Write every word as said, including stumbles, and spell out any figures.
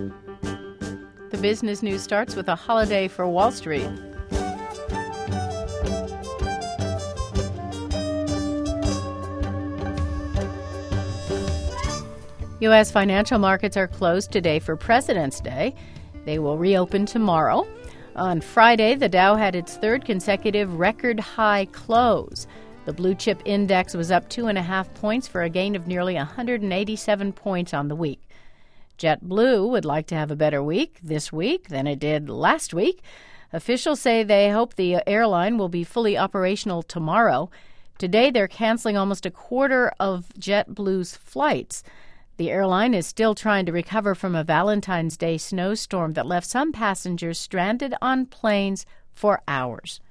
The business news starts with a holiday for Wall Street. U S financial markets are closed today for President's Day. They will reopen tomorrow. On Friday, the Dow had its third consecutive record-high close. The blue chip index was up two and a half points for a gain of nearly one hundred eighty-seven points on the week. JetBlue would like to have a better week this week than it did last week. Officials say they hope the airline will be fully operational tomorrow. Today, they're canceling almost a quarter of JetBlue's flights. The airline is still trying to recover from a Valentine's Day snowstorm that left some passengers stranded on planes for hours.